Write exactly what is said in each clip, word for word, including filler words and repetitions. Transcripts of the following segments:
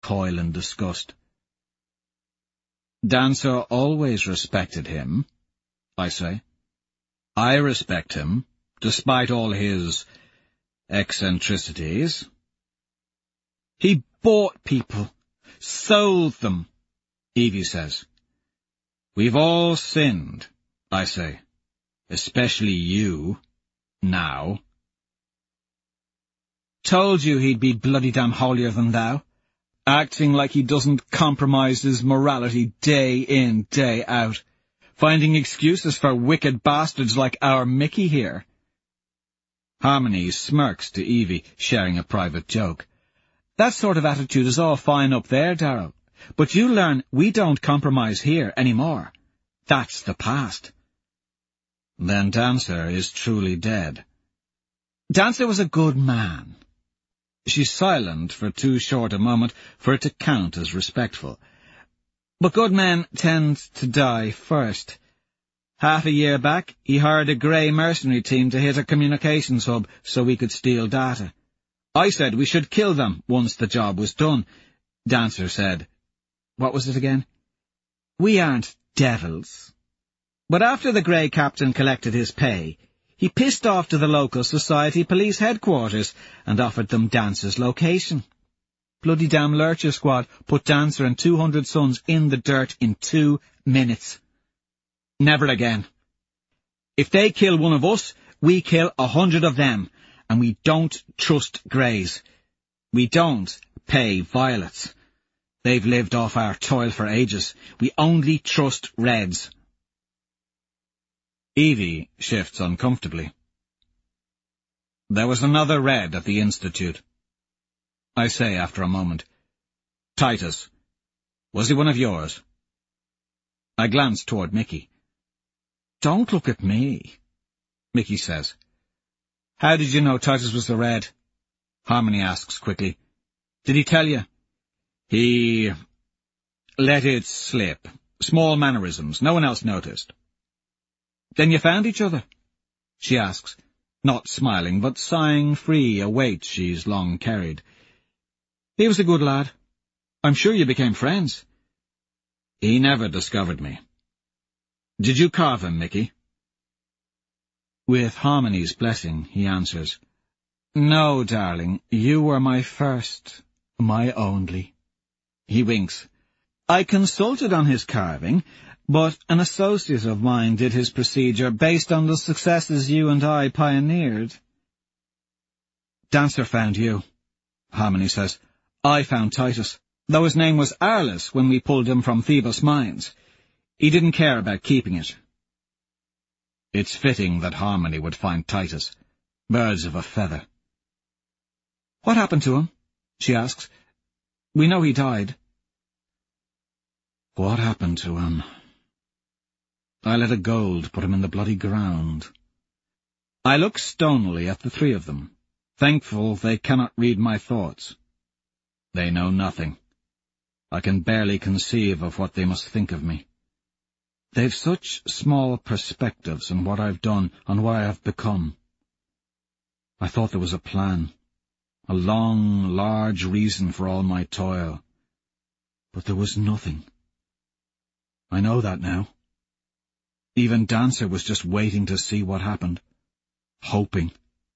recoil in disgust. Dancer always respected him, I say. I respect him, despite all his eccentricities. He bought people, sold them, Evie says. We've all sinned, I say. Especially you, now. Told you he'd be bloody damn holier than thou, acting like he doesn't compromise his morality day in, day out, finding excuses for wicked bastards like our Mickey here. Harmony smirks to Evie, sharing a private joke. That sort of attitude is all fine up there, Darryl, but you learn we don't compromise here anymore. That's the past. Then Dancer is truly dead. Dancer was a good man. She's silent for too short a moment for it to count as respectful. But good men tend to die first. Half a year back, he hired a grey mercenary team to hit a communications hub so we could steal data. I said we should kill them once the job was done. Dancer said, what was it again? We aren't devils. But after the grey captain collected his pay, he pissed off to the local society police headquarters and offered them Dancer's location. Bloody damn Lurcher Squad put Dancer and two hundred sons in the dirt in two minutes. Never again. If they kill one of us, we kill a hundred of them, and we don't trust greys. We don't pay violets. They've lived off our toil for ages. We only trust reds. Evie shifts uncomfortably. There was another red at the Institute. I say after a moment. Titus. Was he one of yours? I glance toward Mickey. Don't look at me, Mickey says. How did you know Titus was the red? Harmony asks quickly. Did he tell you? He let it slip. Small mannerisms. No one else noticed. Then you found each other? She asks, not smiling, but sighing free a weight she's long carried. He was a good lad. I'm sure you became friends. He never discovered me. Did you carve him, Mickey? With Harmony's blessing, he answers. No, darling, you were my first, my only. He winks. I consulted on his carving, but an associate of mine did his procedure based on the successes you and I pioneered. Dancer found you, Harmony says. I found Titus, though his name was Arliss when we pulled him from Phoebus Mines. He didn't care about keeping it. It's fitting that Harmony would find Titus. Birds of a feather. What happened to him? She asks. We know he died. What happened to him? I let a gold put him in the bloody ground. I look stonily at the three of them, thankful they cannot read my thoughts. They know nothing. I can barely conceive of what they must think of me. They've such small perspectives on what I've done, on what I have become. I thought there was a plan, a long, large reason for all my toil. But there was nothing. I know that now. Even Dancer was just waiting to see what happened. Hoping.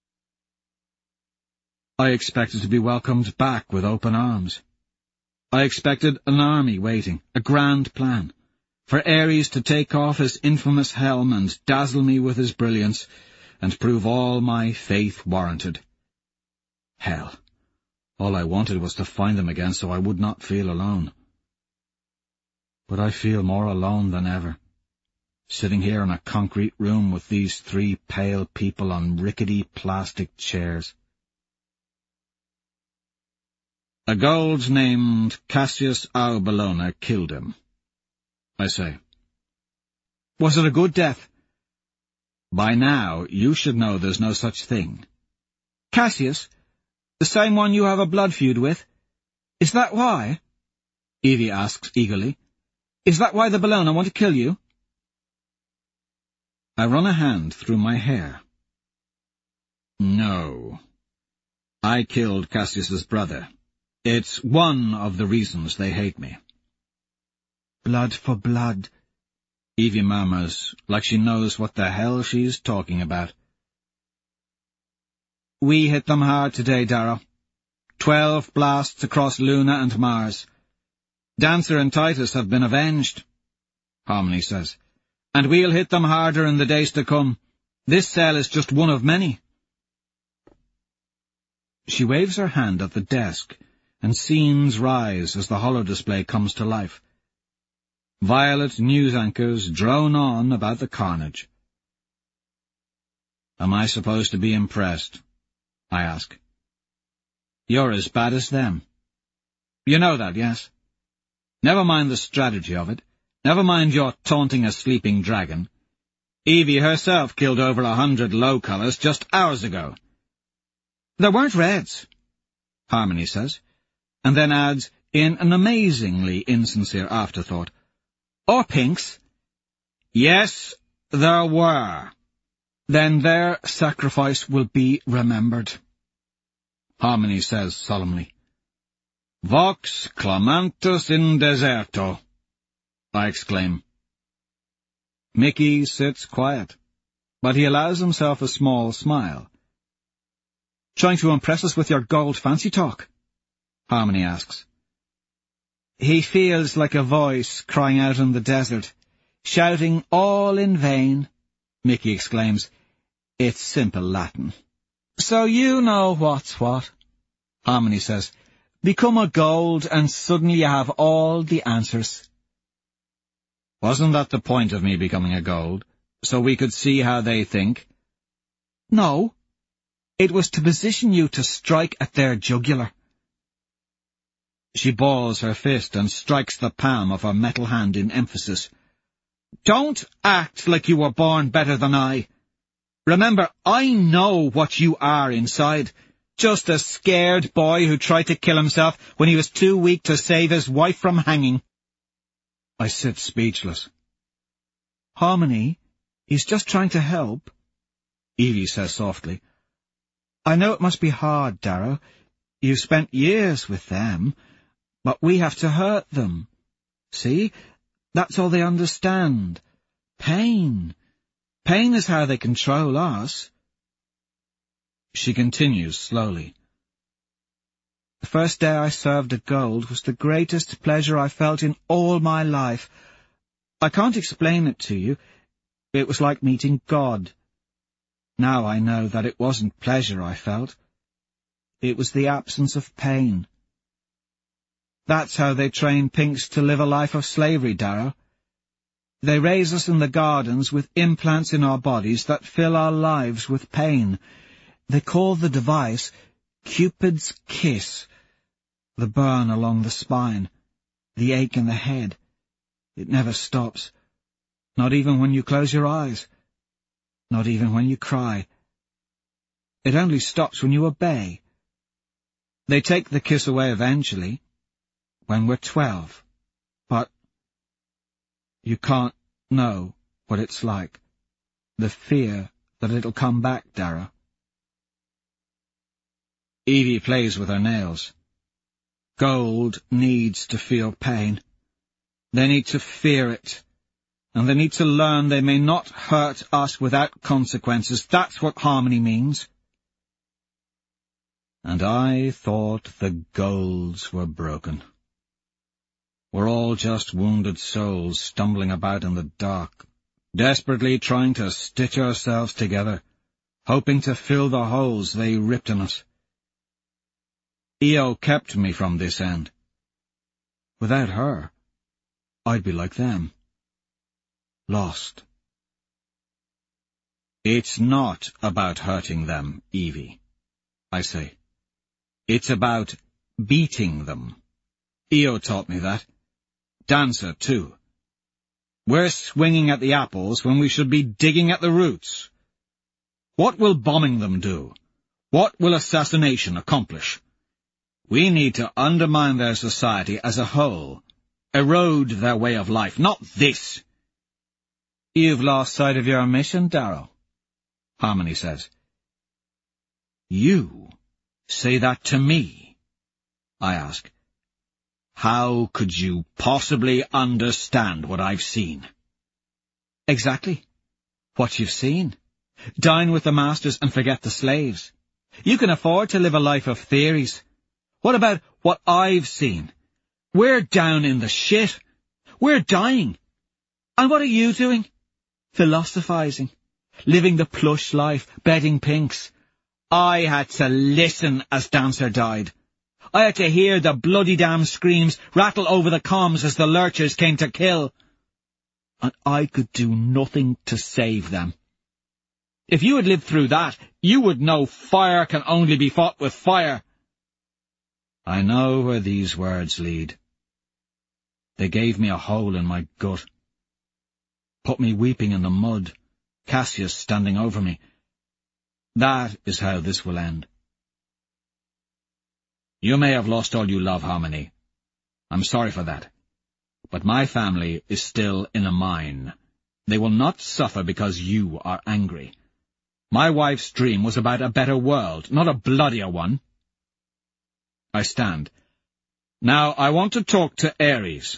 I expected to be welcomed back with open arms. I expected an army waiting, a grand plan, for Ares to take off his infamous helm and dazzle me with his brilliance, and prove all my faith warranted. Hell, all I wanted was to find them again so I would not feel alone. But I feel more alone than ever, sitting here in a concrete room with these three pale people on rickety plastic chairs. A gold named Cassius au Bellona killed him, I say. Was it a good death? By now, you should know there's no such thing. Cassius? The same one you have a blood feud with? Is that why? Evie asks eagerly. Is that why the Bellona want to kill you? I run a hand through my hair. No. I killed Cassius's brother, It's one of the reasons they hate me. Blood for blood, Evie murmurs, like she knows what the hell she's talking about. We hit them hard today, Darrow. Twelve blasts across Luna and Mars. Dancer and Titus have been avenged, Harmony says. And we'll hit them harder in the days to come. This cell is just one of many. She waves her hand at the desk, and scenes rise as the holodisplay comes to life. Violet news anchors drone on about the carnage. Am I supposed to be impressed? I ask. You're as bad as them. You know that, yes? Never mind the strategy of it. Never mind your taunting a sleeping dragon. Evie herself killed over a hundred low-colours just hours ago. There weren't reds, Harmony says, and then adds, in an amazingly insincere afterthought, or pinks. Yes, there were. Then their sacrifice will be remembered, Harmony says solemnly. Vox clamantus in deserto, I exclaim. Mickey sits quiet, but he allows himself a small smile. Trying to impress us with your gold fancy talk? Harmony asks. He feels like a voice crying out in the desert, shouting all in vain, Mickey exclaims. It's simple Latin. So you know what's what, Harmony says. Become a gold and suddenly you have all the answers. Wasn't that the point of me becoming a gold? So we could see how they think? No. It was to position you to strike at their jugular. She balls her fist and strikes the palm of her metal hand in emphasis. Don't act like you were born better than I. Remember, I know what you are inside. Just a scared boy who tried to kill himself when he was too weak to save his wife from hanging. I sit speechless. Harmony, he's just trying to help, Evie says softly. I know it must be hard, Darrow. You've spent years with them, but we have to hurt them. See? That's all they understand. Pain. Pain is how they control us. She continues slowly. The first day I served a gold was the greatest pleasure I felt in all my life. I can't explain it to you. It was like meeting God. Now I know that it wasn't pleasure I felt. It was the absence of pain. That's how they train pinks to live a life of slavery, Darrow. They raise us in the gardens with implants in our bodies that fill our lives with pain. They call the device Cupid's kiss. The burn along the spine, the ache in the head. It never stops. Not even when you close your eyes. Not even when you cry. It only stops when you obey. They take the kiss away eventually, when we're twelve. But you can't know what it's like. The fear that it'll come back, Darrow. Evie plays with her nails. Gold needs to feel pain. They need to fear it. And they need to learn they may not hurt us without consequences. That's what harmony means. And I thought the golds were broken. We're all just wounded souls stumbling about in the dark, desperately trying to stitch ourselves together, hoping to fill the holes they ripped in us. Io kept me from this end. Without her, I'd be like them. Lost. It's not about hurting them, Evie, I say. It's about beating them. Io taught me that. Dancer, too. We're swinging at the apples when we should be digging at the roots. What will bombing them do? What will assassination accomplish? We need to undermine their society as a whole, erode their way of life, not this. You've lost sight of your mission, Darrow, Harmony says. You say that to me. I ask. How could you possibly understand what I've seen? Exactly. What you've seen. Dine with the masters and forget the slaves. You can afford to live a life of theories. What about what I've seen? We're down in the shit. We're dying. And what are you doing? Philosophizing. Living the plush life, bedding pinks. I had to listen as Dancer died. I had to hear the bloody damn screams rattle over the comms as the lurchers came to kill. And I could do nothing to save them. If you had lived through that, you would know fire can only be fought with fire. I know where these words lead. They gave me a hole in my gut. Put me weeping in the mud, Cassius standing over me. That is how this will end. You may have lost all you love, Harmony. I'm sorry for that. But my family is still in a mine. They will not suffer because you are angry. My wife's dream was about a better world, not a bloodier one. I stand. Now I want to talk to Ares.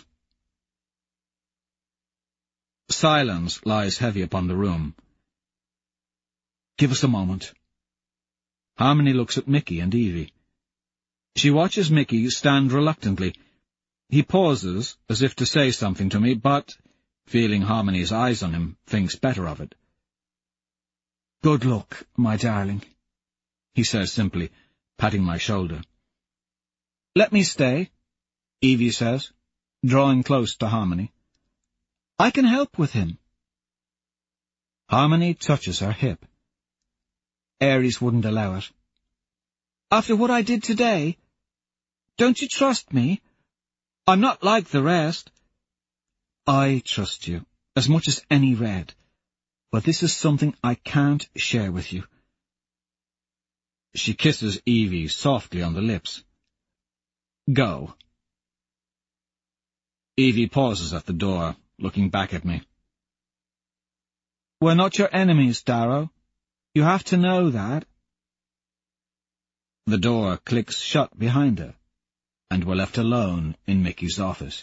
Silence lies heavy upon the room. Give us a moment. Harmony looks at Mickey and Evie. She watches Mickey stand reluctantly. He pauses, as if to say something to me, but, feeling Harmony's eyes on him, thinks better of it. Good luck, my darling, he says simply, patting my shoulder. Let me stay, Evie says, drawing close to Harmony. I can help with him. Harmony touches her hip. Ares wouldn't allow it. After what I did today, don't you trust me? I'm not like the rest. I trust you, as much as any red, but this is something I can't share with you. She kisses Evie softly on the lips. Go. Evie pauses at the door, looking back at me. We're not your enemies, Darrow. You have to know that. The door clicks shut behind her, and we're left alone in Mickey's office.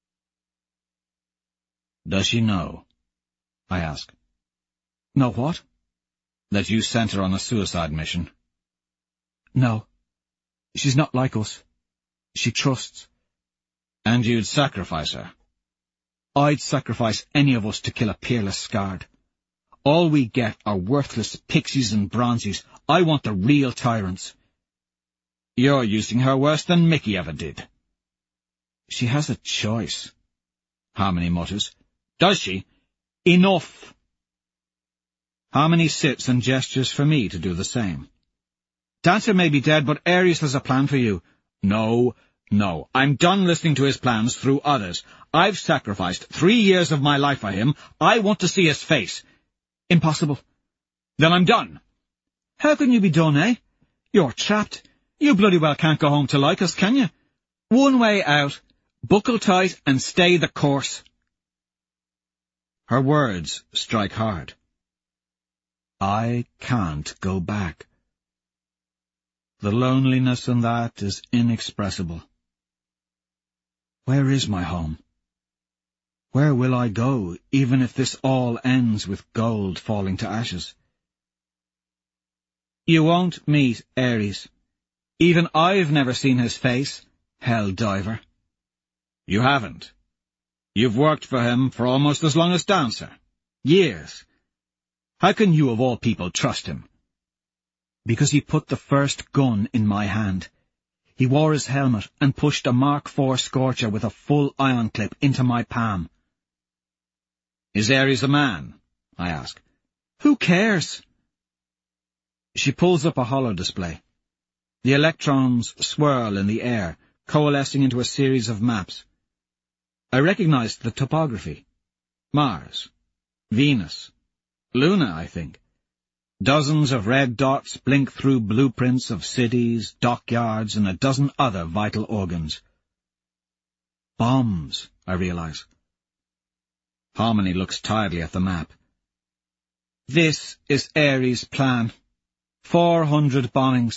Does she know? I ask. Know what? That you sent her on a suicide mission. No. She's not like us. She trusts. And you'd sacrifice her? I'd sacrifice any of us to kill a peerless Scarred. All we get are worthless pixies and bronzies. I want the real tyrants. You're using her worse than Mickey ever did. She has a choice, Harmony mutters. Does she? Enough! Harmony sits and gestures for me to do the same. Dancer may be dead, but Ares has a plan for you. No, no, I'm done listening to his plans through others. I've sacrificed three years of my life for him. I want to see his face. Impossible. Then I'm done. How can you be done, eh? You're trapped. You bloody well can't go home to like us, can you? One way out. Buckle tight and stay the course. Her words strike hard. I can't go back. The loneliness in that is inexpressible. Where is my home? Where will I go, even if this all ends with gold falling to ashes? You won't meet Ares. Even I've never seen his face, hell diver. You haven't. You've worked for him for almost as long as Dancer. Years. How can you of all people trust him? Because he put the first gun in my hand. He wore his helmet and pushed a Mark four Scorcher with a full ion clip into my palm. Is Ares a man? I ask. Who cares? She pulls up a holo display. The electrons swirl in the air, coalescing into a series of maps. I recognized the topography. Mars. Venus. Luna, I think. Dozens of red dots blink through blueprints of cities, dockyards, and a dozen other vital organs. Bombs, I realize. Harmony looks tiredly at the map. This is Ares' plan. Four hundred bombings.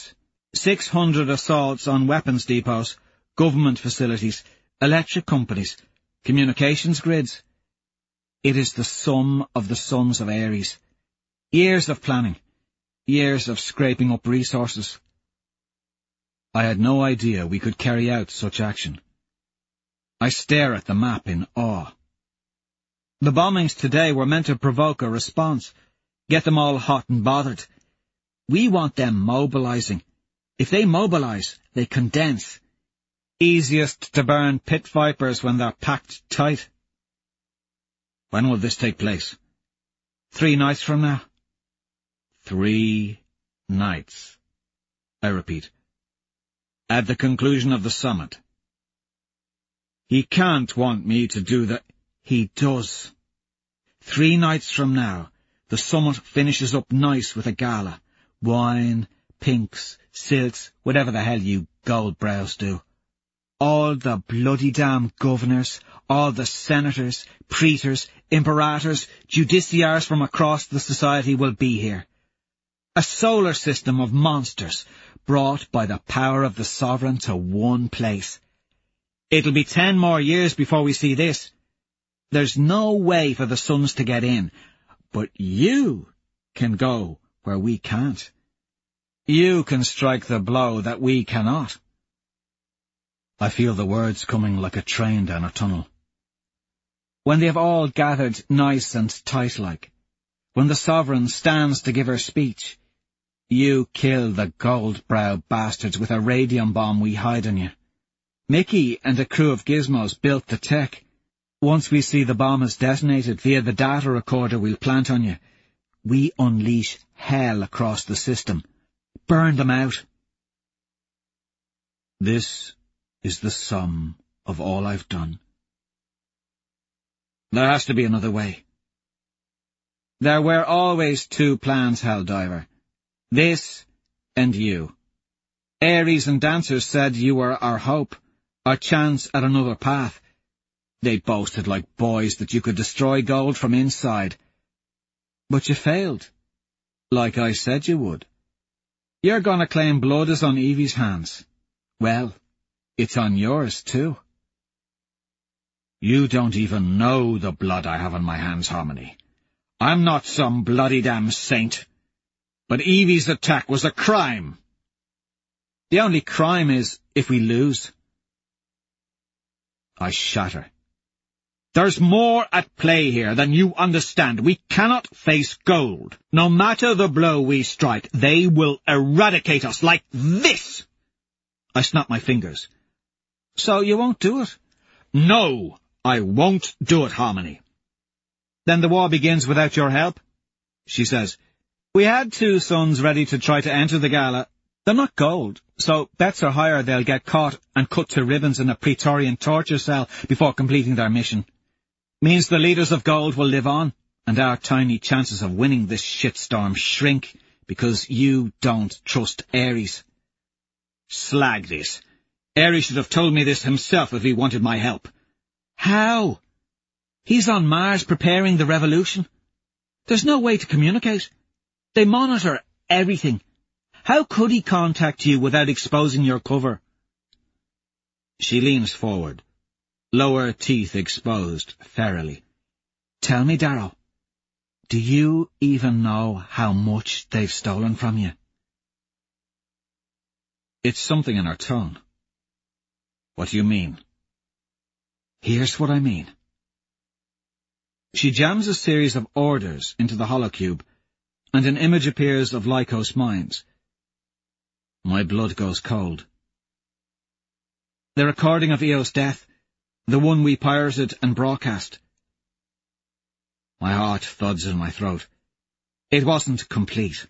Six hundred assaults on weapons depots, government facilities, electric companies, communications grids. It is the sum of the sons of Ares. Years of planning, years of scraping up resources. I had no idea we could carry out such action. I stare at the map in awe. The bombings today were meant to provoke a response, get them all hot and bothered. We want them mobilizing. If they mobilize, they condense. Easiest to burn pit vipers when they're packed tight. When will this take place? Three nights from now? Three nights, I repeat. At the conclusion of the summit. He can't want me to do that. He does. Three nights from now, the summit finishes up nice with a gala. Wine, pinks, silks, whatever the hell you gold brows do. All the bloody damn governors, all the senators, praetors, imperators, judiciaries from across the society will be here. A solar system of monsters, brought by the power of the sovereign to one place. It'll be ten more years before we see this. There's no way for the sons to get in, but you can go where we can't. You can strike the blow that we cannot. I feel the words coming like a train down a tunnel. When they've all gathered nice and tight-like, when the sovereign stands to give her speech, you kill the gold-brow bastards with a radium bomb we hide on you. Mickey and a crew of gizmos built the tech. Once we see the bomb is detonated via the data recorder we'll plant on you, we unleash hell across the system. Burn them out. This is the sum of all I've done. There has to be another way. There were always two plans, Helldiver. This and you. Ares and Dancers said you were our hope, our chance at another path. They boasted like boys that you could destroy gold from inside. But you failed, like I said you would. You're gonna claim blood is on Evie's hands. Well, it's on yours too. You don't even know the blood I have on my hands, Harmony. I'm not some bloody damn saint. But Evie's attack was a crime. The only crime is if we lose. I shatter. There's more at play here than you understand. We cannot face gold. No matter the blow we strike, they will eradicate us like this. I snap my fingers. So you won't do it? No, I won't do it, Harmony. Then the war begins without your help? She says. We had two sons ready to try to enter the gala. They're not gold, so bets are higher they'll get caught and cut to ribbons in a Praetorian torture cell before completing their mission. Means the leaders of gold will live on, and our tiny chances of winning this shitstorm shrink because you don't trust Ares. Slag this. Ares should have told me this himself if he wanted my help. How? He's on Mars preparing the revolution. There's no way to communicate. They monitor everything. How could he contact you without exposing your cover? She leans forward, lower teeth exposed, ferally. Tell me, Darrow, do you even know how much they've stolen from you? It's something in her tone. What do you mean? Here's what I mean. She jams a series of orders into the holocube, and an image appears of Lycos Mines. My blood goes cold. The recording of Eo's death, the one we pirated and broadcast. My heart thuds in my throat. It wasn't complete.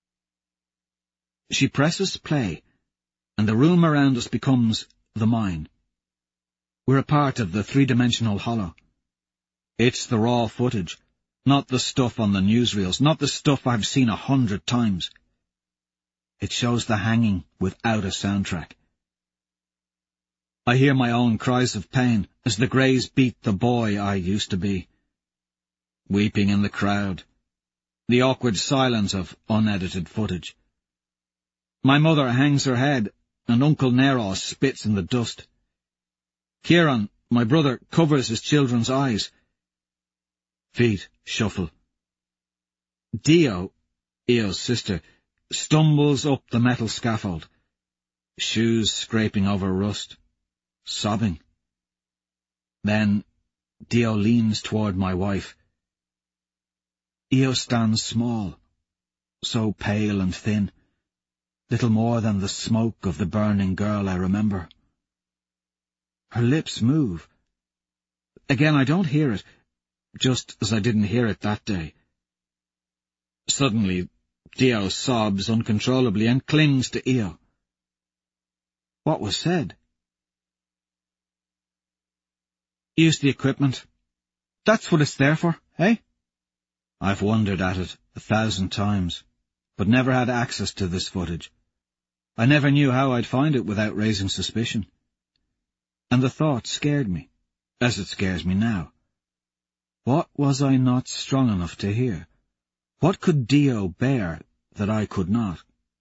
She presses play, and the room around us becomes the mine. We're a part of the three-dimensional hollow. It's the raw footage, not the stuff on the newsreels, not the stuff I've seen a hundred times. It shows the hanging without a soundtrack. I hear my own cries of pain as the Greys beat the boy I used to be. Weeping in the crowd. The awkward silence of unedited footage. My mother hangs her head, and Uncle Neros spits in the dust. Kieran, my brother, covers his children's eyes. Feet shuffle. Dio, Eo's sister, stumbles up the metal scaffold, shoes scraping over rust, sobbing. Then Dio leans toward my wife. Eo stands small, so pale and thin, little more than the smoke of the burning girl I remember. Her lips move. Again, I don't hear it, just as I didn't hear it that day. Suddenly, Dio sobs uncontrollably and clings to Eo. What was said? Use the equipment. That's what it's there for, eh? I've wondered at it a thousand times, but never had access to this footage. I never knew how I'd find it without raising suspicion. And the thought scared me, as it scares me now. What was I not strong enough to hear? What could Dio bear that I could not?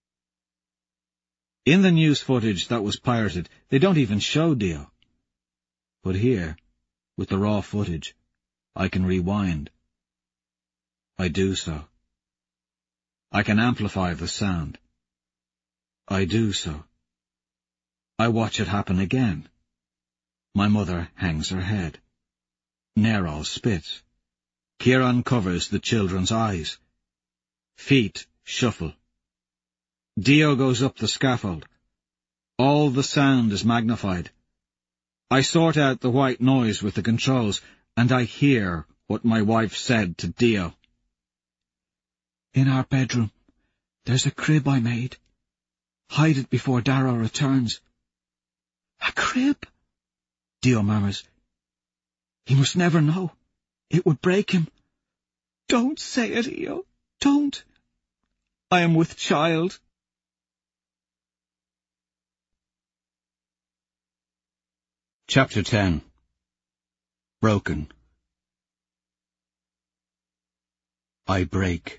In the news footage that was pirated, they don't even show Dio. But here, with the raw footage, I can rewind. I do so. I can amplify the sound. I do so. I watch it happen again. My mother hangs her head. Neros spits. Kieran covers the children's eyes. Feet shuffle. Dio goes up the scaffold. All the sound is magnified. I sort out the white noise with the controls, and I hear what my wife said to Dio. In our bedroom, there's a crib I made. Hide it before Darrow returns. A crib? Dio murmurs. He must never know. It would break him. Don't say it, Eo. Don't. I am with child. Chapter ten. Broken. I break.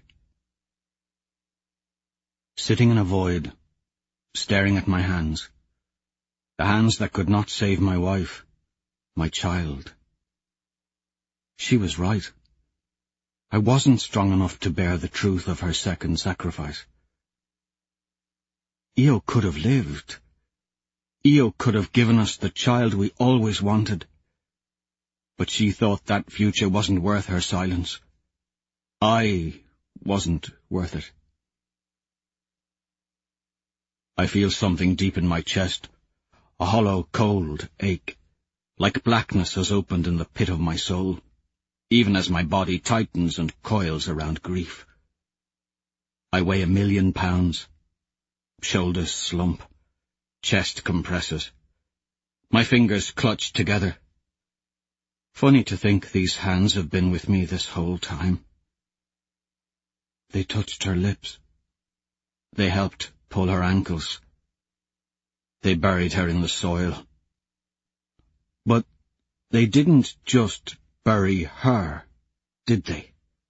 Sitting in a void, staring at my hands, the hands that could not save my wife, my child. She was right. I wasn't strong enough to bear the truth of her second sacrifice. Eo could have lived. Eo could have given us the child we always wanted. But she thought that future wasn't worth her silence. I wasn't worth it. I feel something deep in my chest, a hollow, cold ache, like blackness has opened in the pit of my soul, even as my body tightens and coils around grief. I weigh a million pounds. Shoulders slump. Chest compresses. My fingers clutch together. Funny to think these hands have been with me this whole time. They touched her lips. They helped pull her ankles. They buried her in the soil. But they didn't just bury her, did they?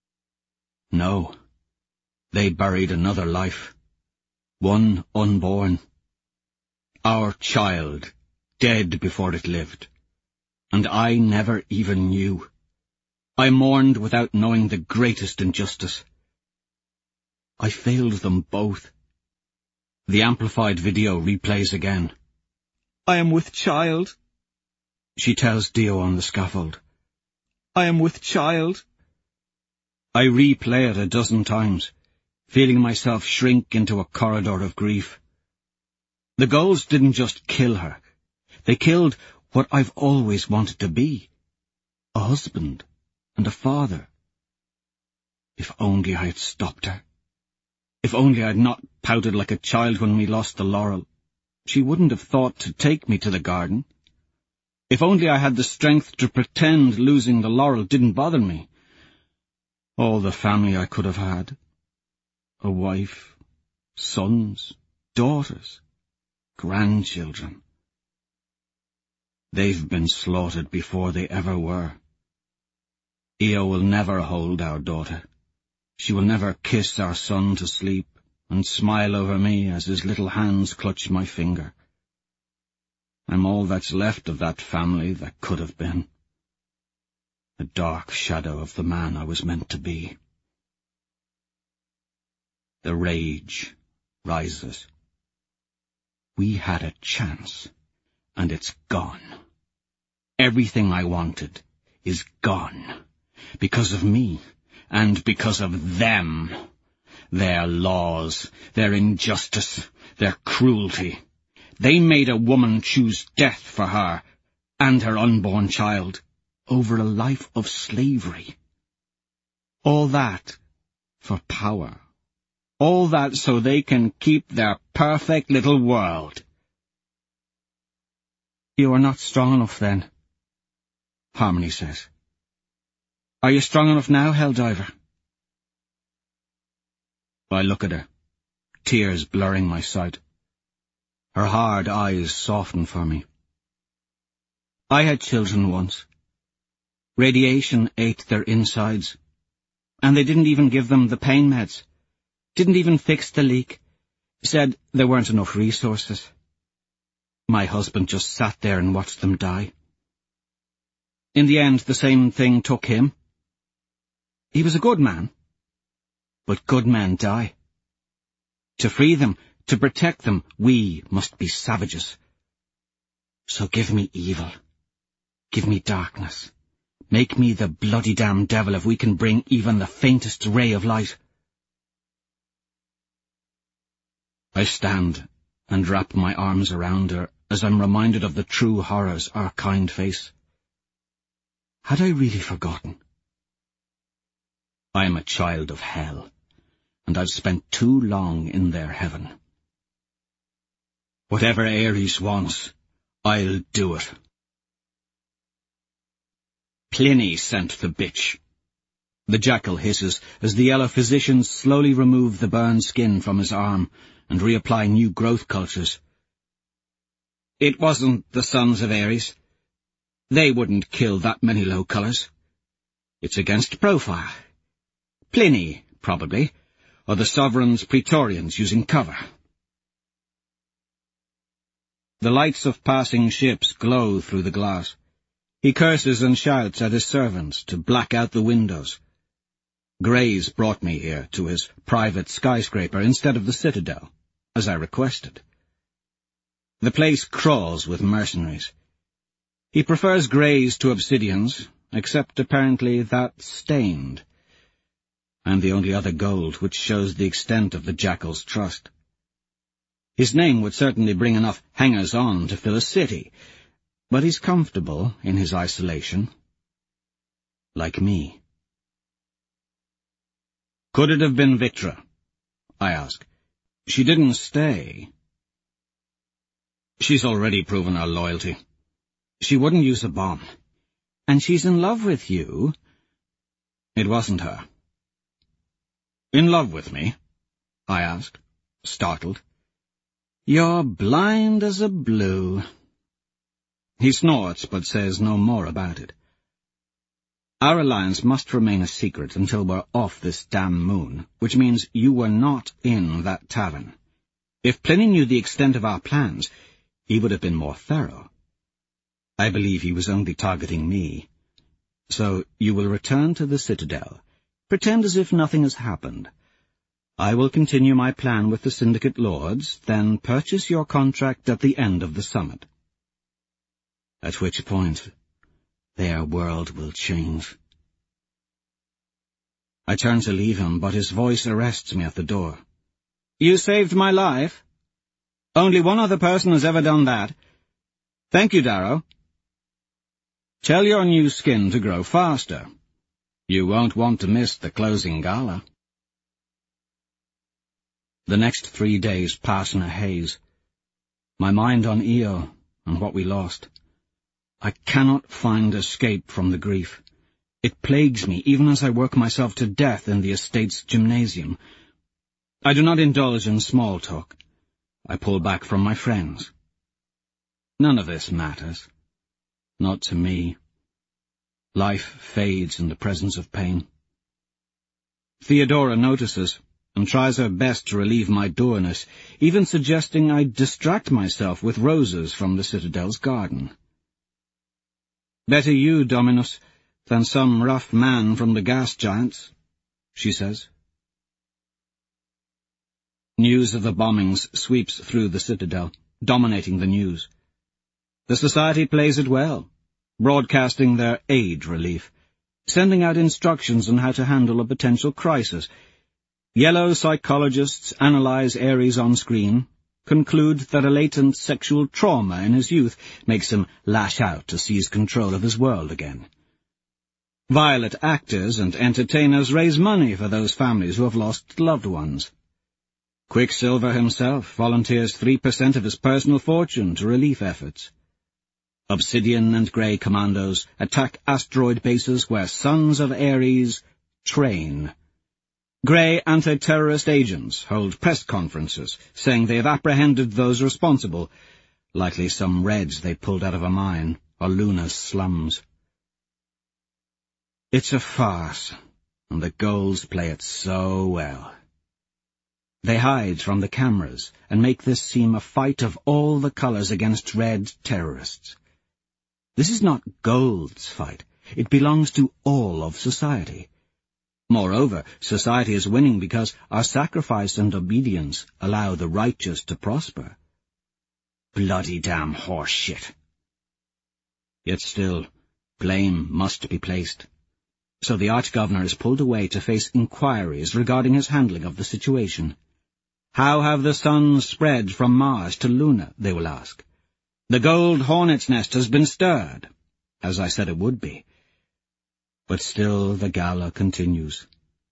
No. They buried another life. One unborn. Our child, dead before it lived. And I never even knew. I mourned without knowing the greatest injustice. I failed them both. The amplified video replays again. I am with child, she tells Dio on the scaffold. I am with child. I replay it a dozen times, feeling myself shrink into a corridor of grief. The goals didn't just kill her. They killed what I've always wanted to be. A husband and a father. If only I had stopped her. If only I had not pouted like a child when we lost the laurel. She wouldn't have thought to take me to the garden. If only I had the strength to pretend losing the laurel didn't bother me. All the family I could have had. A wife, sons, daughters, grandchildren. They've been slaughtered before they ever were. Eo will never hold our daughter. She will never kiss our son to sleep, and smile over me as his little hands clutch my finger. I'm all that's left of that family that could have been. A dark shadow of the man I was meant to be. The rage rises. We had a chance, and it's gone. Everything I wanted is gone. Because of me, and because of them. Their laws, their injustice, their cruelty. They made a woman choose death for her, and her unborn child, over a life of slavery. All that for power. All that so they can keep their perfect little world. You are not strong enough then, Harmony says. Are you strong enough now, Helldiver? I look at her, tears blurring my sight. Her hard eyes soften for me. I had children once. Radiation ate their insides, and they didn't even give them the pain meds. Didn't even fix the leak. Said there weren't enough resources. My husband just sat there and watched them die. In the end, the same thing took him. He was a good man. But good men die. To free them, to protect them, we must be savages. So give me evil. Give me darkness. Make me the bloody damn devil if we can bring even the faintest ray of light. I stand and wrap my arms around her as I'm reminded of the true horrors our kind face. Had I really forgotten? I am a child of hell, and I've spent too long in their heaven. Whatever Ares wants, I'll do it. Pliny sent the bitch. The jackal hisses as the yellow physicians slowly remove the burned skin from his arm and reapply new growth cultures. It wasn't the sons of Ares. They wouldn't kill that many low-colours. It's against profile. Pliny, probably, or the sovereign's praetorians using cover. The lights of passing ships glow through the glass. He curses and shouts at his servants to black out the windows. Gray's brought me here to his private skyscraper instead of the Citadel, as I requested. The place crawls with mercenaries. He prefers Gray's to Obsidian's, except apparently that's stained. I'm the only other gold which shows the extent of the jackal's trust. His name would certainly bring enough hangers-on to fill a city, but he's comfortable in his isolation. Like me. Could it have been Victra? I ask. She didn't stay. She's already proven her loyalty. She wouldn't use a bomb. And she's in love with you. It wasn't her. In love with me? I asked, startled. You're blind as a blue. He snorts, but says no more about it. Our alliance must remain a secret until we're off this damn moon, which means you were not in that tavern. If Pliny knew the extent of our plans, he would have been more thorough. I believe he was only targeting me. So you will return to the Citadel. Pretend as if nothing has happened. I will continue my plan with the Syndicate Lords, then purchase your contract at the end of the summit. At which point, their world will change. I turn to leave him, but his voice arrests me at the door. You saved my life. Only one other person has ever done that. Thank you, Darrow. Tell your new skin to grow faster. You won't want to miss the closing gala. The next three days pass in a haze. My mind on Io and what we lost. I cannot find escape from the grief. It plagues me even as I work myself to death in the estate's gymnasium. I do not indulge in small talk. I pull back from my friends. None of this matters. Not to me. Life fades in the presence of pain. Theodora notices, and tries her best to relieve my dourness, even suggesting I distract myself with roses from the citadel's garden. "Better you, Dominus, than some rough man from the gas giants," she says. News of the bombings sweeps through the citadel, dominating the news. The Society plays it well, broadcasting their aid relief, sending out instructions on how to handle a potential crisis. Yellow psychologists analyze Ares on screen, conclude that a latent sexual trauma in his youth makes him lash out to seize control of his world again. Violet actors and entertainers raise money for those families who have lost loved ones. Quicksilver himself volunteers three percent of his personal fortune to relief efforts. Obsidian and Grey commandos attack asteroid bases where Sons of Ares train. Grey anti-terrorist agents hold press conferences, saying they have apprehended those responsible, likely some Reds they pulled out of a mine, or Luna's slums. It's a farce, and the Golds play it so well. They hide from the cameras and make this seem a fight of all the colours against Red terrorists. This is not Gold's fight. It belongs to all of society. Moreover, society is winning because our sacrifice and obedience allow the righteous to prosper. Bloody damn horse shit. Yet still, blame must be placed. So the Arch-Governor is pulled away to face inquiries regarding his handling of the situation. How have the suns spread from Mars to Luna, they will ask. The gold hornet's nest has been stirred, as I said it would be. But still the gala continues.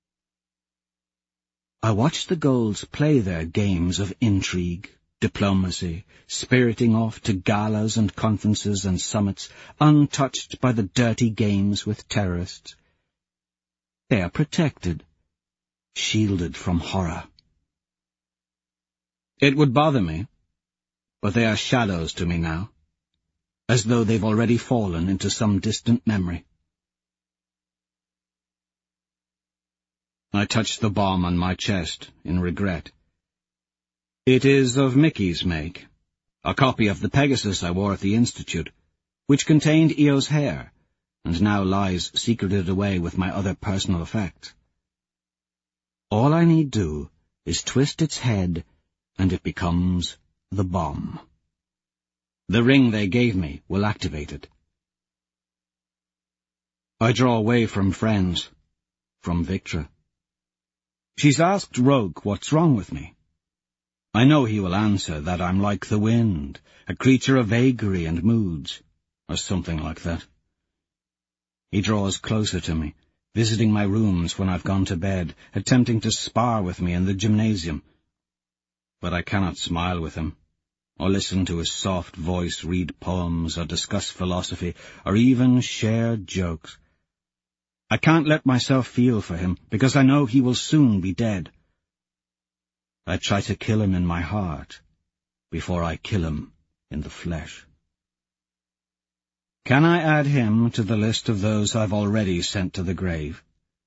I watch the Golds play their games of intrigue, diplomacy, spiriting off to galas and conferences and summits, untouched by the dirty games with terrorists. They are protected, shielded from horror. It would bother me, but they are shadows to me now, as though they've already fallen into some distant memory. I touch the bomb on my chest in regret. It is of Mickey's make, a copy of the Pegasus I wore at the Institute, which contained Eo's hair, and now lies secreted away with my other personal effects. All I need do is twist its head, and it becomes the bomb. The ring they gave me will activate it. I draw away from friends, from Victra. She's asked Rogue what's wrong with me. I know he will answer that I'm like the wind, a creature of vagary and moods, or something like that. He draws closer to me, visiting my rooms when I've gone to bed, attempting to spar with me in the gymnasium. But I cannot smile with him, or listen to his soft voice read poems or discuss philosophy, or even share jokes. I can't let myself feel for him, because I know he will soon be dead. I try to kill him in my heart, before I kill him in the flesh. Can I add him to the list of those I've already sent to the grave?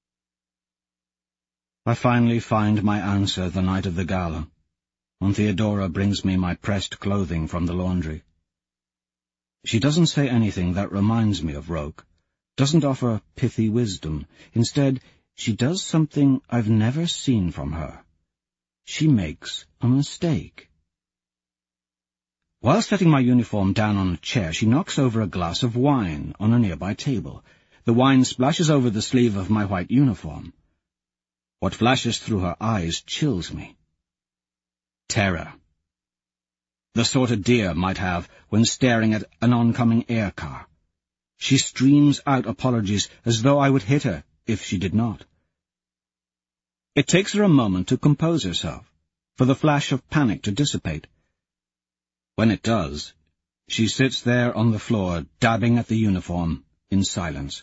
I finally find my answer the night of the gala, when Theodora brings me my pressed clothing from the laundry. She doesn't say anything that reminds me of Rogue, doesn't offer pithy wisdom. Instead, she does something I've never seen from her. She makes a mistake. While setting my uniform down on a chair, she knocks over a glass of wine on a nearby table. The wine splashes over the sleeve of my white uniform. What flashes through her eyes chills me. Terror. The sort a deer might have when staring at an oncoming air car. She streams out apologies as though I would hit her if she did not. It takes her a moment to compose herself, for the flash of panic to dissipate. When it does, she sits there on the floor, dabbing at the uniform, in silence.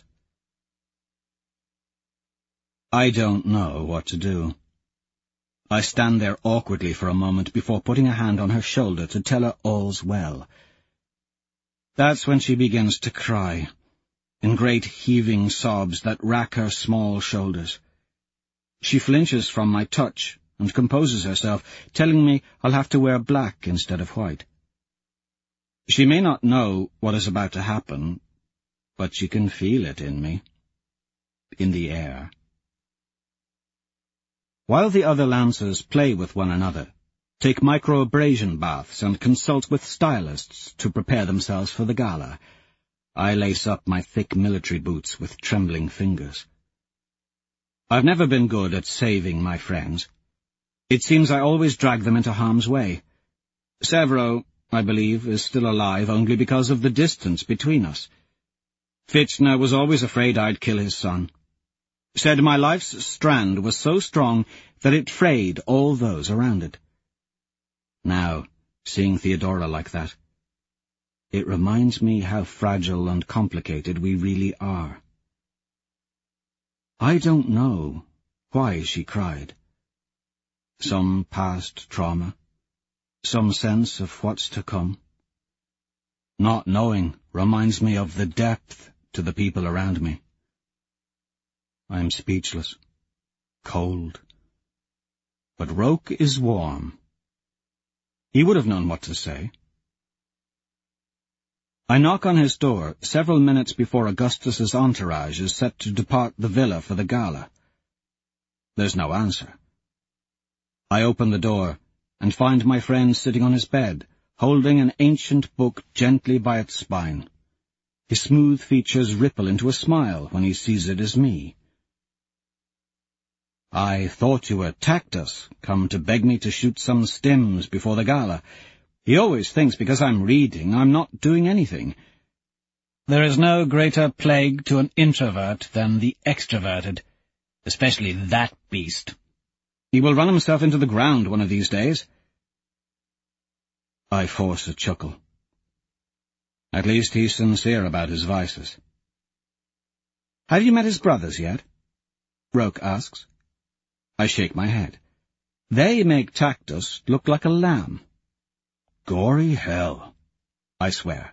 I don't know what to do. I stand there awkwardly for a moment before putting a hand on her shoulder to tell her all's well. That's when she begins to cry, in great heaving sobs that rack her small shoulders. She flinches from my touch and composes herself, telling me I'll have to wear black instead of white. She may not know what is about to happen, but she can feel it in me, in the air. While the other lancers play with one another, take microabrasion baths and consult with stylists to prepare themselves for the gala, I lace up my thick military boots with trembling fingers. I've never been good at saving my friends. It seems I always drag them into harm's way. Severo, I believe, is still alive only because of the distance between us. Fitchner was always afraid I'd kill his son. Said my life's strand was so strong that it frayed all those around it. Now, seeing Theodora like that, it reminds me how fragile and complicated we really are. I don't know why she cried. Some past trauma, some sense of what's to come. Not knowing reminds me of the depth to the people around me. I am speechless, cold. But Roke is warm. He would have known what to say. I knock on his door several minutes before Augustus's entourage is set to depart the villa for the gala. There's no answer. I open the door and find my friend sitting on his bed, holding an ancient book gently by its spine. His smooth features ripple into a smile when he sees it as me. I thought you were Tactus, come to beg me to shoot some stims before the gala. He always thinks because I'm reading I'm not doing anything. There is no greater plague to an introvert than the extroverted, especially that beast. He will run himself into the ground one of these days. I force a chuckle. At least he's sincere about his vices. Have you met his brothers yet? Roke asks. I shake my head. They make Tactus look like a lamb. Gory hell, I swear.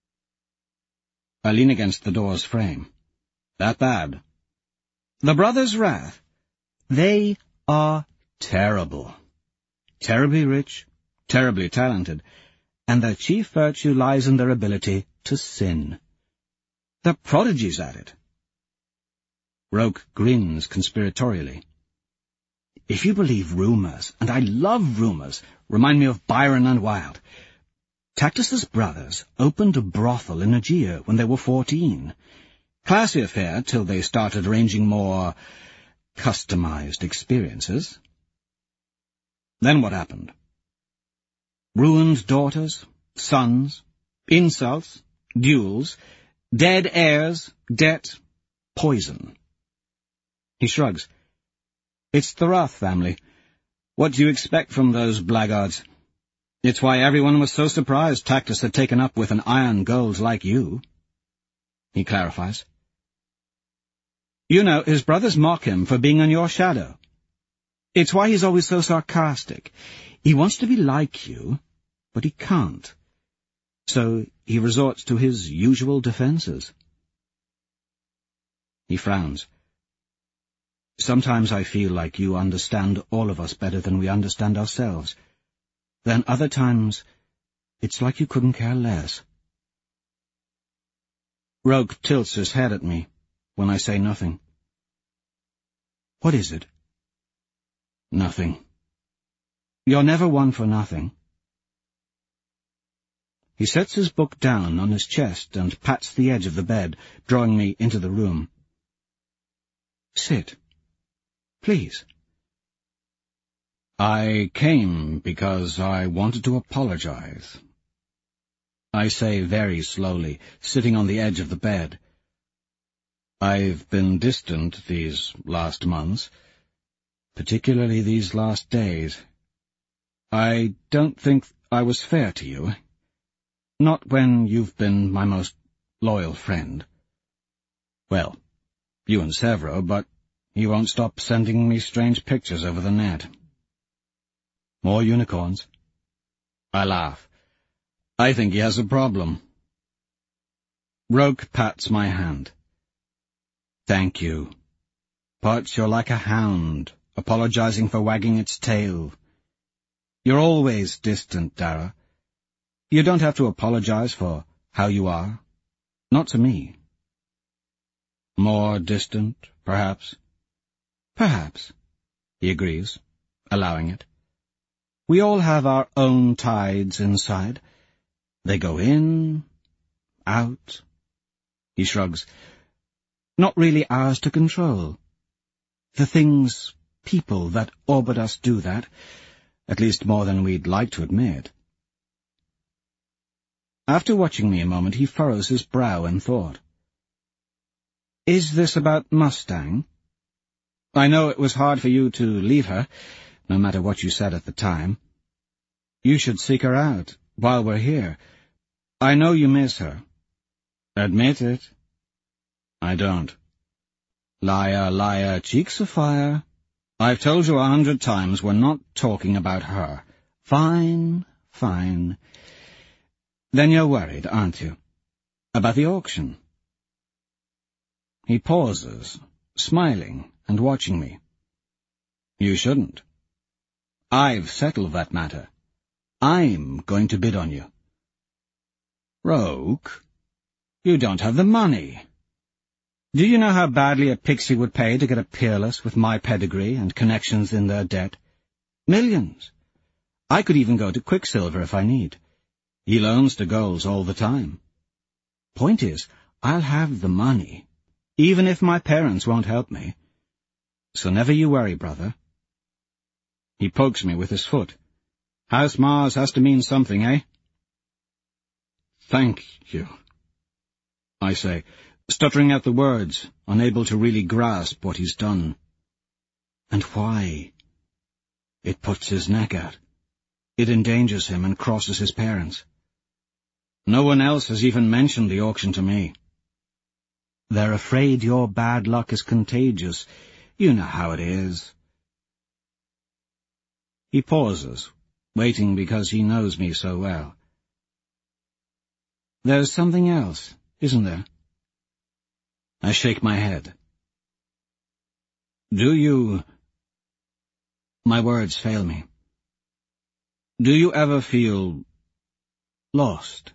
I lean against the door's frame. That bad? The brothers Wrath. They are terrible. Terribly rich, terribly talented, and their chief virtue lies in their ability to sin. They're prodigies at it. Roke grins conspiratorially. If you believe rumours, and I love rumours, remind me of Byron and Wilde. Tactus's brothers opened a brothel in Aegea when they were fourteen. Classy affair till they started arranging more customized experiences. Then what happened? Ruined daughters, sons, insults, duels, dead heirs, debt, poison. He shrugs. It's the Wrath family. What do you expect from those blackguards? It's why everyone was so surprised Tactus had taken up with an iron gold like you. He clarifies. You know, his brothers mock him for being in your shadow. It's why he's always so sarcastic. He wants to be like you, but he can't. So he resorts to his usual defences. He frowns. Sometimes I feel like you understand all of us better than we understand ourselves. Then other times, it's like you couldn't care less. Roke tilts his head at me when I say nothing. What is it? Nothing. You're never one for nothing. He sets his book down on his chest and pats the edge of the bed, drawing me into the room. Sit. Please. I came because I wanted to apologize. I say very slowly, sitting on the edge of the bed. I've been distant these last months, particularly these last days. I don't think I was fair to you. Not when you've been my most loyal friend. Well, you and Severo, but he won't stop sending me strange pictures over the net. More unicorns? I laugh. I think he has a problem. Roke pats my hand. Thank you. But you're like a hound, apologizing for wagging its tail. You're always distant, Dara. You don't have to apologize for how you are. Not to me. More distant, perhaps? Perhaps, he agrees, allowing it. We all have our own tides inside. They go in, out. He shrugs. Not really ours to control. The things, people that orbit us do that, at least more than we'd like to admit. After watching me a moment, he furrows his brow in thought. Is this about Mustang? I know it was hard for you to leave her, no matter what you said at the time. You should seek her out, while we're here. I know you miss her. Admit it. I don't. Liar, liar, cheeks afire. I've told you a hundred times we're not talking about her. Fine, fine. Then you're worried, aren't you? About the auction? He pauses, smiling and watching me. You shouldn't. I've settled that matter. I'm going to bid on you. Rogue, you don't have the money. Do you know how badly a pixie would pay to get a peerless with my pedigree and connections in their debt? Millions. I could even go to Quicksilver if I need. He loans to Goals all the time. Point is, I'll have the money, even if my parents won't help me. So never you worry, brother. He pokes me with his foot. House Mars has to mean something, eh? Thank you, I say, stuttering out the words, unable to really grasp what he's done. And why? It puts his neck out. It endangers him and crosses his parents. No one else has even mentioned the auction to me. They're afraid your bad luck is contagious. You know how it is. He pauses, waiting because he knows me so well. There's something else, isn't there? I shake my head. Do you... My words fail me. Do you ever feel... lost?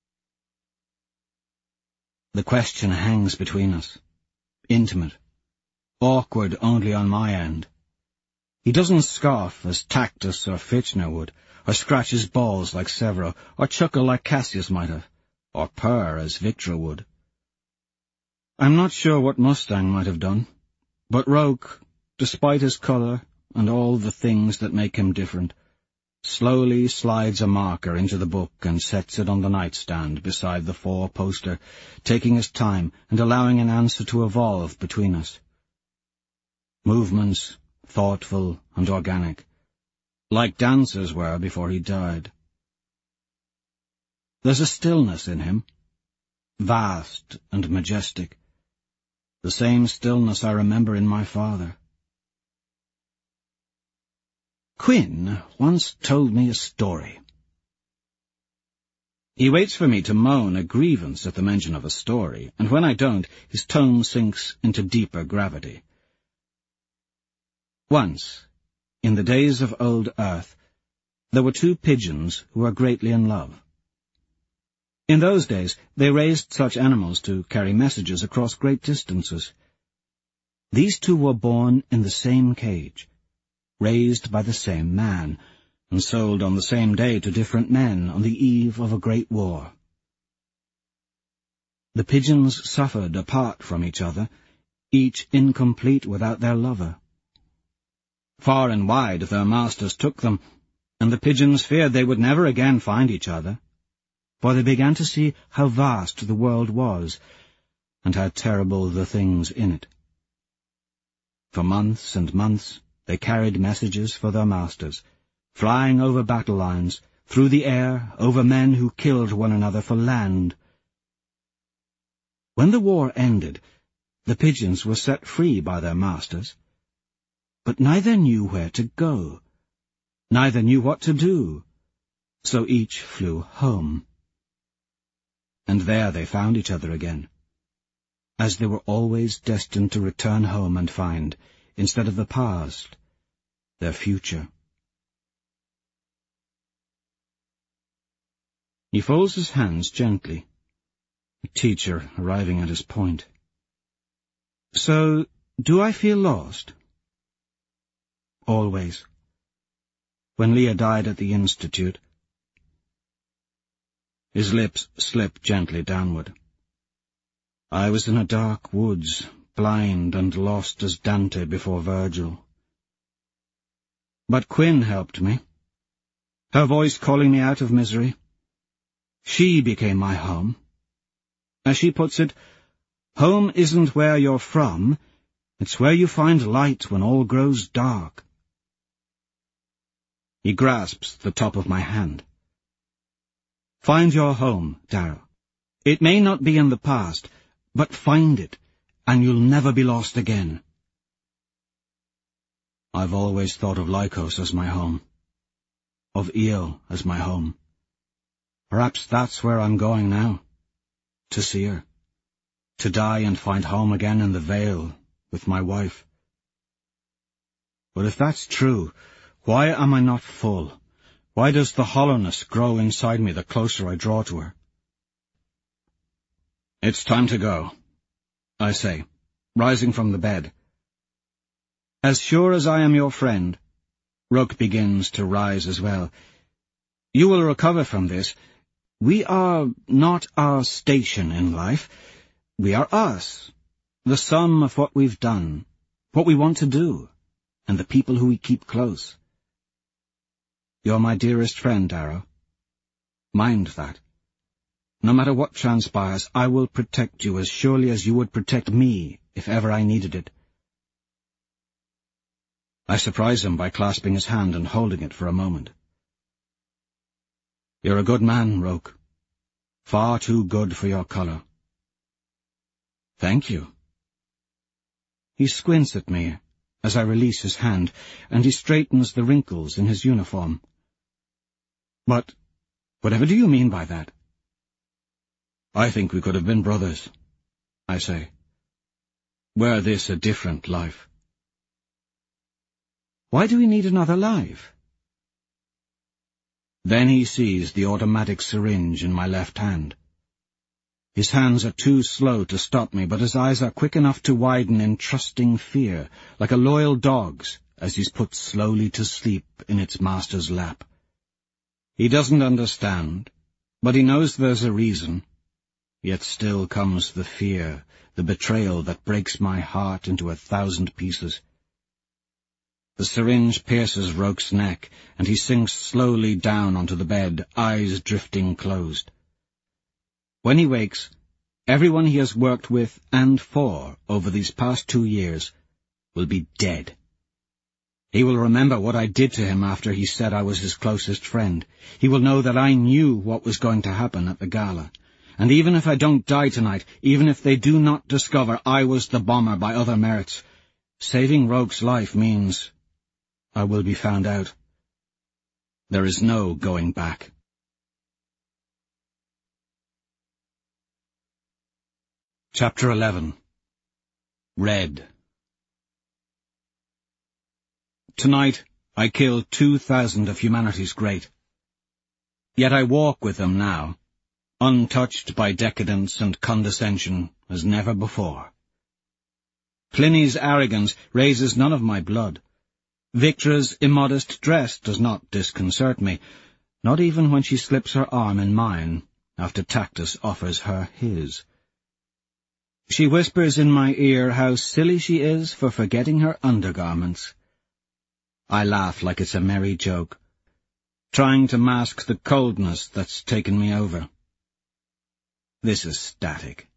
The question hangs between us, intimate, awkward only on my end. He doesn't scoff as Tactus or Fitchner would, or scratch his balls like Severo, or chuckle like Cassius might have, or purr as Victra would. I'm not sure what Mustang might have done, but Rogue, despite his colour and all the things that make him different, slowly slides a marker into the book and sets it on the nightstand beside the four-poster, taking his time and allowing an answer to evolve between us. Movements, thoughtful and organic, like dancers were before he died. There's a stillness in him, vast and majestic, the same stillness I remember in my father. Quinn once told me a story. He waits for me to moan a grievance at the mention of a story, and when I don't, his tone sinks into deeper gravity. Once, in the days of old Earth, there were two pigeons who were greatly in love. In those days, they raised such animals to carry messages across great distances. These two were born in the same cage, raised by the same man, and sold on the same day to different men on the eve of a great war. The pigeons suffered apart from each other, each incomplete without their lover. Far and wide their masters took them, and the pigeons feared they would never again find each other, for they began to see how vast the world was, and how terrible the things in it. For months and months they carried messages for their masters, flying over battle lines, through the air, over men who killed one another for land. When the war ended, the pigeons were set free by their masters, but neither knew where to go, neither knew what to do, so each flew home. And there they found each other again, as they were always destined to return home and find, instead of the past, their future. He folds his hands gently, a teacher arriving at his point. So, do I feel lost? Always. When Leah died at the Institute. His lips slip gently downward. I was in a dark woods, blind and lost as Dante before Virgil. But Quinn helped me, her voice calling me out of misery. She became my home. As she puts it, home isn't where you're from, it's where you find light when all grows dark. He grasps the top of my hand. Find your home, Darrow. It may not be in the past, but find it, and you'll never be lost again. I've always thought of Lycos as my home, of Io as my home. Perhaps that's where I'm going now, to see her, to die and find home again in the Vale, with my wife. But if that's true, why am I not full? Why does the hollowness grow inside me the closer I draw to her? It's time to go, I say, rising from the bed. As sure as I am your friend, Roke begins to rise as well. You will recover from this. We are not our station in life. We are us, the sum of what we've done, what we want to do, and the people who we keep close. You're my dearest friend, Darrow. Mind that. No matter what transpires, I will protect you as surely as you would protect me if ever I needed it. I surprise him by clasping his hand and holding it for a moment. You're a good man, Roke. Far too good for your colour. Thank you. He squints at me as I release his hand, and he straightens the wrinkles in his uniform. But whatever do you mean by that? I think we could have been brothers, I say. Were this a different life. Why do we need another life? Then he sees the automatic syringe in my left hand. His hands are too slow to stop me, but his eyes are quick enough to widen in trusting fear, like a loyal dog's, as he's put slowly to sleep in its master's lap. He doesn't understand, but he knows there's a reason. Yet still comes the fear, the betrayal that breaks my heart into a thousand pieces. The syringe pierces Roke's neck, and he sinks slowly down onto the bed, eyes drifting closed. When he wakes, everyone he has worked with and for over these past two years will be dead. He will remember what I did to him after he said I was his closest friend. He will know that I knew what was going to happen at the gala. And even if I don't die tonight, even if they do not discover I was the bomber by other merits, saving Roke's life means I will be found out. There is no going back. Chapter eleven. Red. Tonight I killed two thousand of humanity's great. Yet I walk with them now, untouched by decadence and condescension as never before. Pliny's arrogance raises none of my blood. Victra's immodest dress does not disconcert me, not even when she slips her arm in mine, after Tactus offers her his. She whispers in my ear how silly she is for forgetting her undergarments. I laugh like it's a merry joke, trying to mask the coldness that's taken me over. This is static.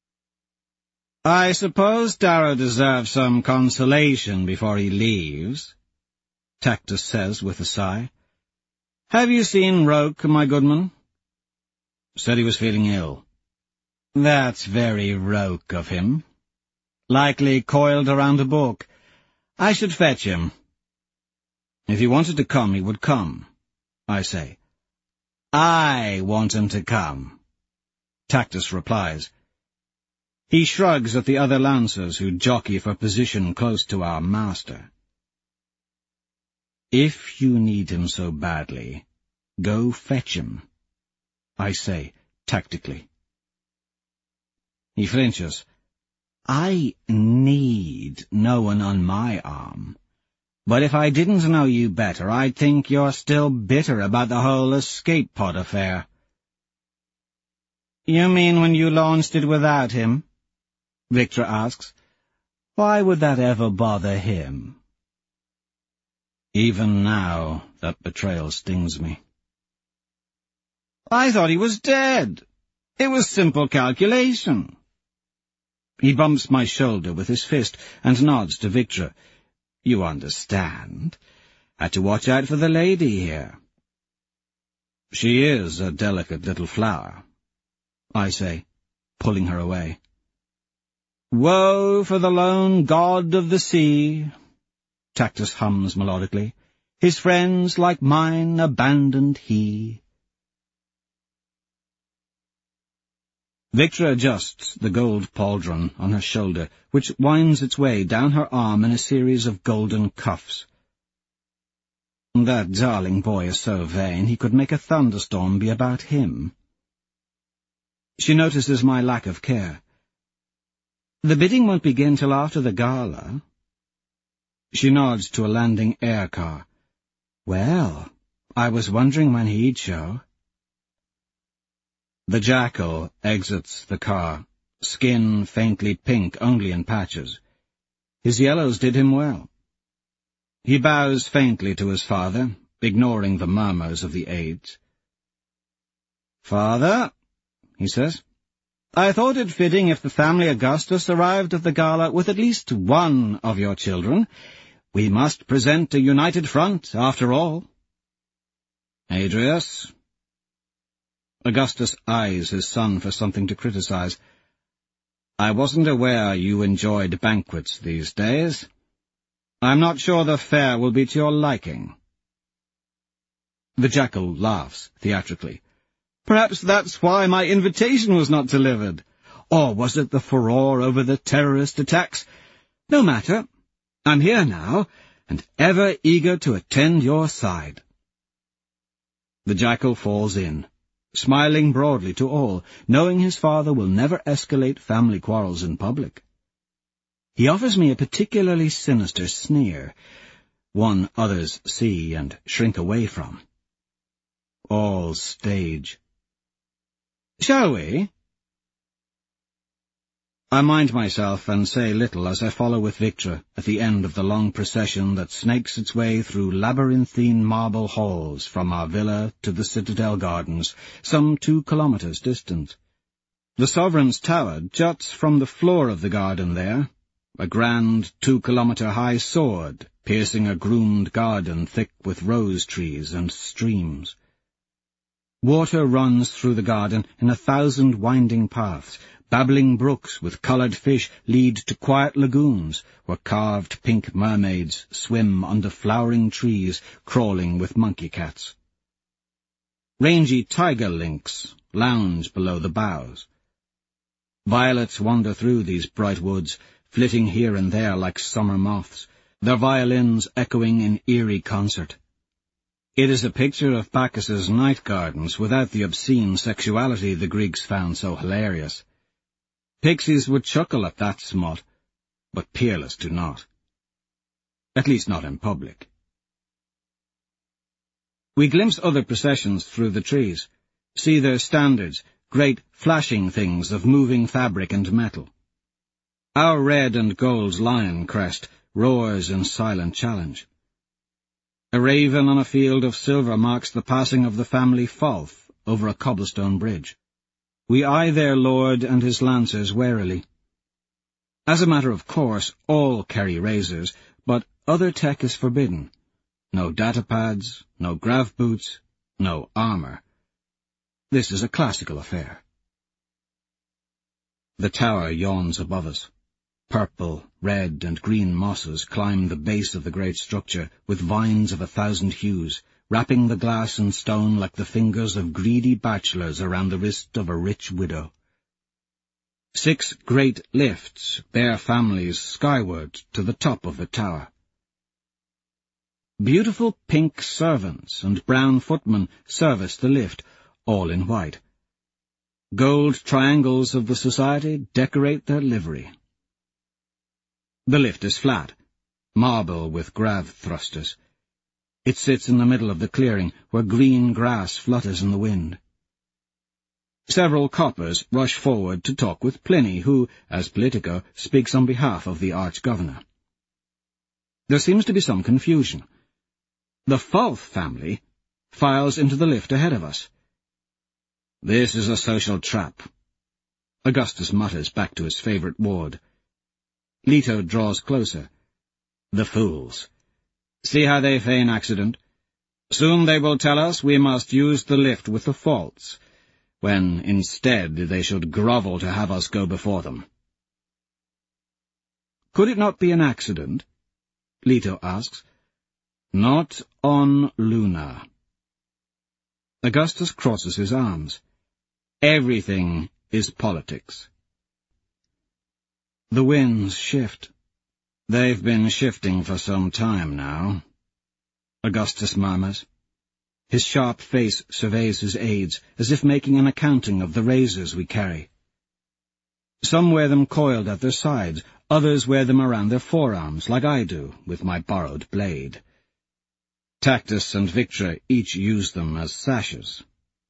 I suppose Darrow deserves some consolation before he leaves, Tactus says with a sigh. Have you seen Roke, my goodman? Said he was feeling ill. That's very Roke of him. Likely coiled around a book. I should fetch him. If he wanted to come, he would come, I say. I want him to come, Tactus replies. He shrugs at the other lancers who jockey for position close to our master. If you need him so badly, go fetch him, I say, tactically. He flinches. I need no one on my arm. But if I didn't know you better, I'd think you're still bitter about the whole escape pod affair. You mean when you launched it without him? Victor asks. Why would that ever bother him? Even now, that betrayal stings me. I thought he was dead. It was simple calculation. He bumps my shoulder with his fist and nods to Victor. You understand. Had to watch out for the lady here. She is a delicate little flower, I say, pulling her away. Woe for the lone god of the sea, Tactus hums melodically. His friends like mine abandoned he. Victor adjusts the gold pauldron on her shoulder, which winds its way down her arm in a series of golden cuffs. That darling boy is so vain he could make a thunderstorm be about him. She notices my lack of care. The bidding won't begin till after the gala. She nods to a landing air car. Well, I was wondering when he'd show. The jackal exits the car, skin faintly pink only in patches. His yellows did him well. He bows faintly to his father, ignoring the murmurs of the aides. Father, he says, I thought it fitting if the family Augustus arrived at the gala with at least one of your children. We must present a united front, after all. Adrius. Augustus eyes his son for something to criticize. I wasn't aware you enjoyed banquets these days. I'm not sure the fare will be to your liking. The jackal laughs theatrically. Perhaps that's why my invitation was not delivered. Or was it the furore over the terrorist attacks? No matter. I'm here now, and ever eager to attend your side. The jackal falls in, smiling broadly to all, knowing his father will never escalate family quarrels in public. He offers me a particularly sinister sneer, one others see and shrink away from. All stage. Shall we? I mind myself and say little as I follow with Victor at the end of the long procession that snakes its way through labyrinthine marble halls from our villa to the Citadel Gardens, some two kilometres distant. The Sovereign's Tower juts from the floor of the garden there, a grand two-kilometre-high sword piercing a groomed garden thick with rose trees and streams. Water runs through the garden in a thousand winding paths. Babbling brooks with coloured fish lead to quiet lagoons, where carved pink mermaids swim under flowering trees, crawling with monkey cats. Rangy tiger lynx lounge below the boughs. Violets wander through these bright woods, flitting here and there like summer moths, their violins echoing in eerie concert. It is a picture of Bacchus's night gardens without the obscene sexuality the Greeks found so hilarious. Pixies would chuckle at that smut, but peerless do not. At least not in public. We glimpse other processions through the trees, see their standards, great flashing things of moving fabric and metal. Our red and gold lion crest roars in silent challenge. A raven on a field of silver marks the passing of the family Falth over a cobblestone bridge. We eye their lord and his lancers warily. As a matter of course, all carry razors, but other tech is forbidden. No datapads, no grav boots, no armour. This is a classical affair. The tower yawns above us. Purple, red, and green mosses climb the base of the great structure with vines of a thousand hues, wrapping the glass and stone like the fingers of greedy bachelors around the wrist of a rich widow. Six great lifts bear families skyward to the top of the tower. Beautiful pink servants and brown footmen service the lift, all in white. Gold triangles of the society decorate their livery. The lift is flat, marble with grav thrusters. It sits in the middle of the clearing, where green grass flutters in the wind. Several coppers rush forward to talk with Pliny, who, as Politico, speaks on behalf of the Arch-Governor. There seems to be some confusion. The Falth family files into the lift ahead of us. "This is a social trap," Augustus mutters back to his favourite ward. Leto draws closer. "The fools. See how they feign accident. Soon they will tell us we must use the lift with the Falths, when instead they should grovel to have us go before them." "Could it not be an accident?" Leto asks. "Not on Luna." Augustus crosses his arms. Everything is politics. The winds shift. "They've been shifting for some time now," Augustus murmurs. His sharp face surveys his aides, as if making an accounting of the razors we carry. Some wear them coiled at their sides, others wear them around their forearms, like I do, with my borrowed blade. Tactus and Victra each use them as sashes.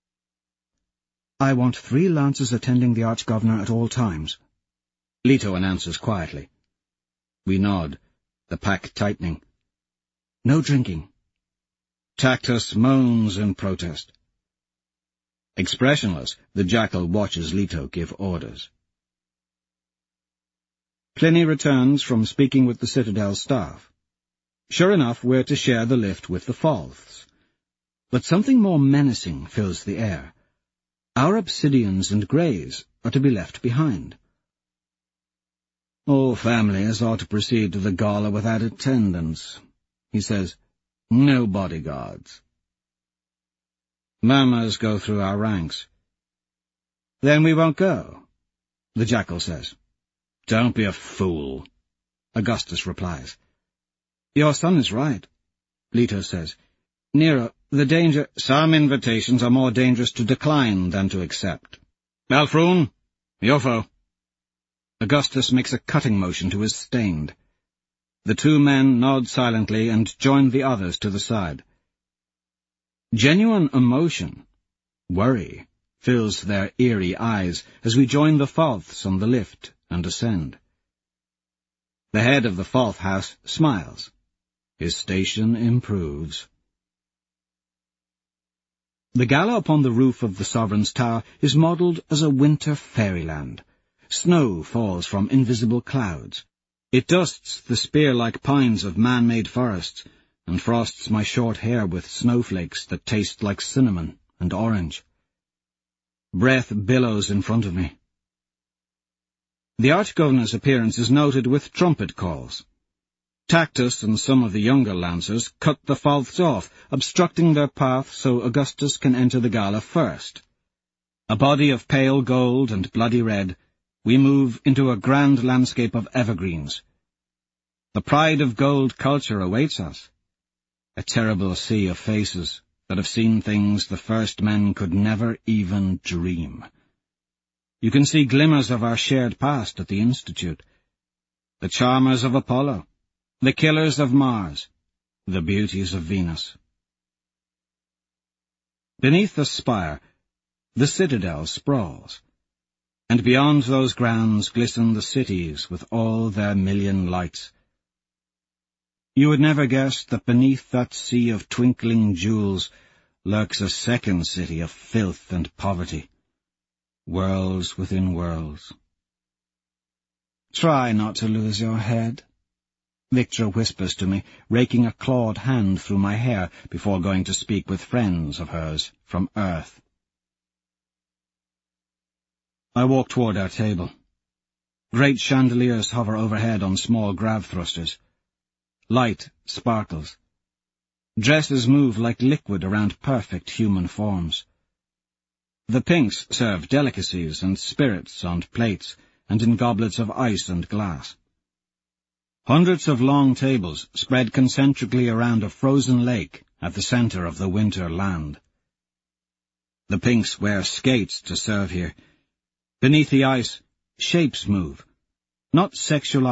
"I want three lancers attending the Arch-Governor at all times," Leto announces quietly. We nod, the pack tightening. "No drinking." Tactus moans in protest. Expressionless, the jackal watches Leto give orders. Pliny returns from speaking with the Citadel staff. Sure enough, we're to share the lift with the Falths. But something more menacing fills the air. Our Obsidians and Greys are to be left behind. "All families ought to proceed to the gala without attendants," he says. "No bodyguards." Murmurs go through our ranks. "Then we won't go," the jackal says. "Don't be a fool," Augustus replies. "Your son is right," Leto says. "Nero, the danger—" "Some invitations are more dangerous to decline than to accept. Alfroon, Iofo." Augustus makes a cutting motion to his stained. The two men nod silently and join the others to the side. Genuine emotion, worry, fills their eerie eyes as we join the Falths on the lift and ascend. The head of the Falth house smiles. His station improves. The gala upon the roof of the Sovereign's Tower is modelled as a winter fairyland. Snow falls from invisible clouds. It dusts the spear-like pines of man-made forests, and frosts my short hair with snowflakes that taste like cinnamon and orange. Breath billows in front of me. The Arch-Governor's appearance is noted with trumpet calls. Tactus and some of the younger lancers cut the Falths off, obstructing their path so Augustus can enter the gala first. A body of pale gold and bloody red, we move into a grand landscape of evergreens. The pride of gold culture awaits us. A terrible sea of faces that have seen things the first men could never even dream. You can see glimmers of our shared past at the Institute. The charmers of Apollo, the killers of Mars, the beauties of Venus. Beneath the spire, the citadel sprawls, and beyond those grounds glisten the cities with all their million lights. You would never guess that beneath that sea of twinkling jewels lurks a second city of filth and poverty, worlds within worlds. "Try not to lose your head," Victra whispers to me, raking a clawed hand through my hair before going to speak with friends of hers from Earth. I walk toward our table. Great chandeliers hover overhead on small grav thrusters. Light sparkles. Dresses move like liquid around perfect human forms. The pinks serve delicacies and spirits on plates and in goblets of ice and glass. Hundreds of long tables spread concentrically around a frozen lake at the center of the winter land. The Pinks wear skates to serve here. Beneath the ice, shapes move, not sexualized